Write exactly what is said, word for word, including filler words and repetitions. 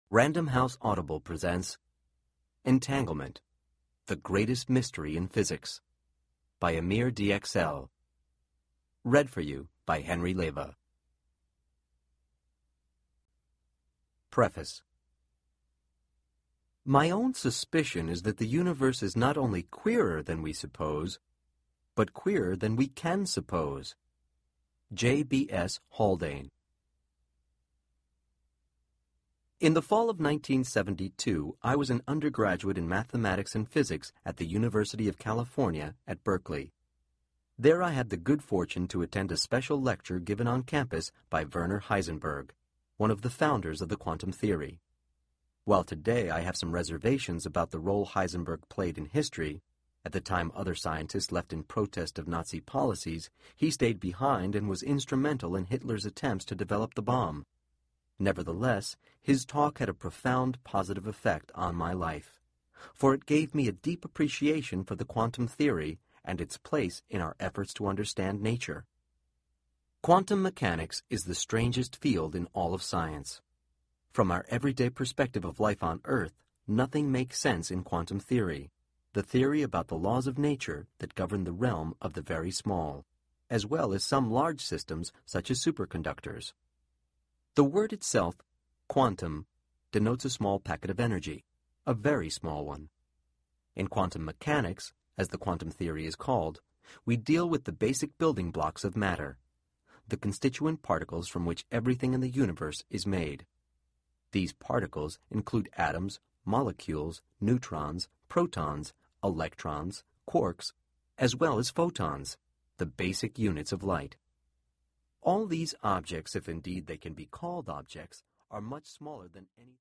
Random House Audible presents Entanglement, the Greatest Mystery in Physics by Amir D X L. Read for you by Henry Leva. Preface. My own suspicion is that the universe is not only queerer than we suppose, but queerer than we can suppose. J B S Haldane. In the fall of nineteen seventy-two, I was an undergraduate in mathematics and physics at the University of California at Berkeley. There I had the good fortune to attend a special lecture given on campus by Werner Heisenberg, one of the founders of the quantum theory. While today I have some reservations about the role Heisenberg played in history, at the time other scientists left in protest of Nazi policies, he stayed behind and was instrumental in Hitler's attempts to develop the bomb. Nevertheless, his talk had a profound positive effect on my life, for it gave me a deep appreciation for the quantum theory and its place in our efforts to understand nature. Quantum mechanics is the strangest field in all of science. From our everyday perspective of life on Earth, nothing makes sense in quantum theory, the theory about the laws of nature that govern the realm of the very small, as well as some large systems such as superconductors. The word itself, quantum, denotes a small packet of energy, a very small one. In quantum mechanics, as the quantum theory is called, we deal with the basic building blocks of matter, the constituent particles from which everything in the universe is made. These particles include atoms, molecules, neutrons, protons, electrons, quarks, as well as photons, the basic units of light. All these objects, if indeed they can be called objects, are much smaller than any